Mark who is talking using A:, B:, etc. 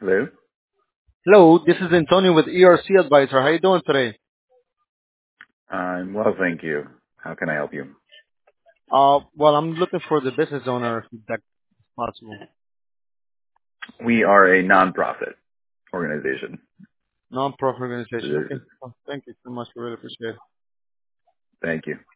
A: Hello.
B: Hello, this is Antonio with ERC Advisor. How you doing today?
A: I'm well, thank you. How can I help you?
B: Well, I'm looking for the business owner if that's possible.
A: We are a nonprofit organization.
B: Non-profit organization.
A: Uh,
B: Okay. Well, thank you so much. I really appreciate it.
A: Thank you.